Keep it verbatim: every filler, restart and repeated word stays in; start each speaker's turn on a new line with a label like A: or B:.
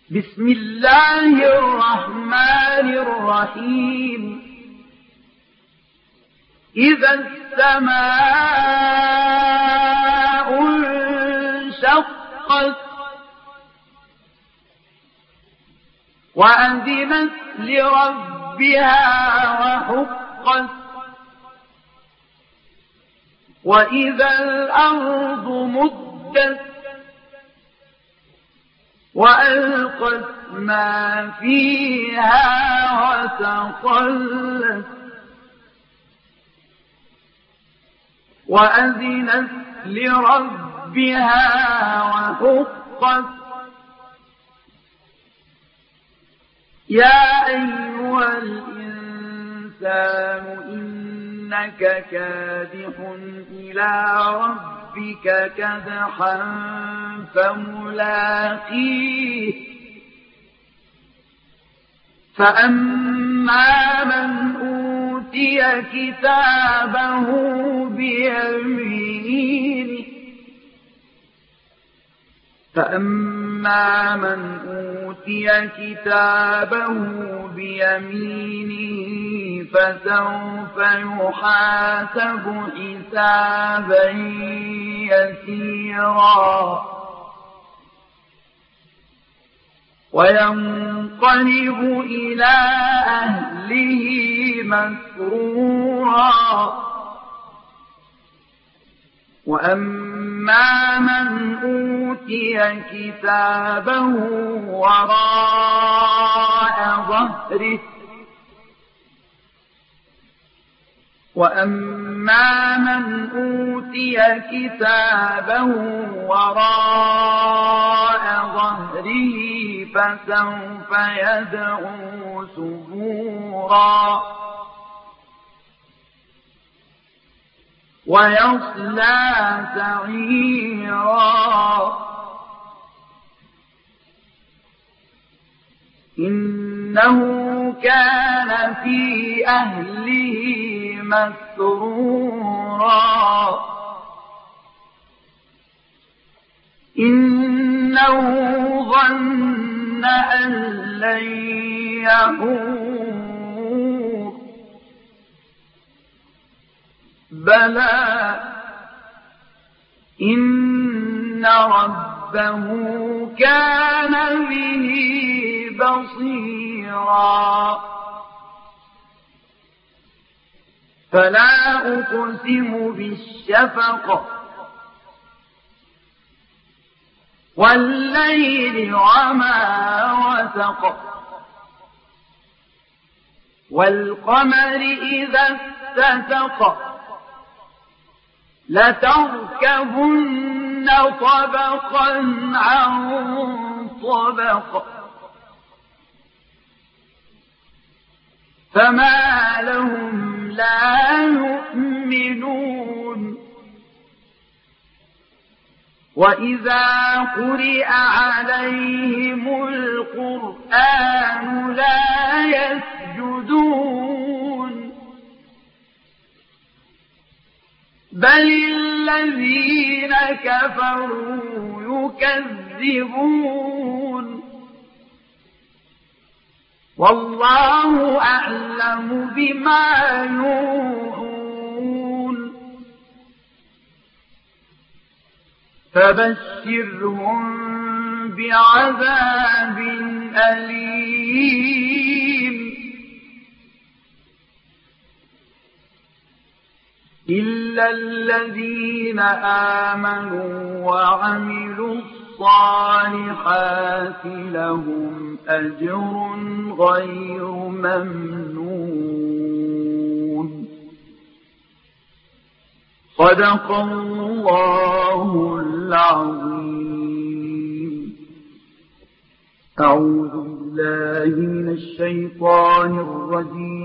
A: بسم الله الرحمن الرحيم إذا السماء انشقت وأذنت لربها وحقت وإذا الأرض مدت وألقت ما فيها وتخلت وأذنت لربها وحقت يا أيها الإنسان إنك كادح إلى ربك كدحا فملاقيه فأما من أوتي كتابه بيمينه فأما من أوتي كتابه بيمينه فسوف يحاسب حسابا يسيرا وينقلب إلى أهله مسرورا وأما من أوتي كتابه وراء ظهره وأما من أوتي كتابه وراء ظهره فسوف يدعو ثبورا ويصلى سعيرا إنه كان في أهله مسرورا إنه ظن أن لن يحور بلى إن ربه كان به بصيرا فلا أقسم بالشفق والليل وما وسق والقمر إذا اتسق لتركبن طبقا عن طبق فما لهم لا يؤمنون وإذا قرئ عليهم القرآن لا يسجدون بل الذين كفروا يكذبون والله أعلم بما يوعون فبشرهم بعذاب أليم إلا الذين آمنوا وعملوا الصالحات لهم أجر غير ممنون صدق الله العظيم. أعوذ بالله من الشيطان الرجيم.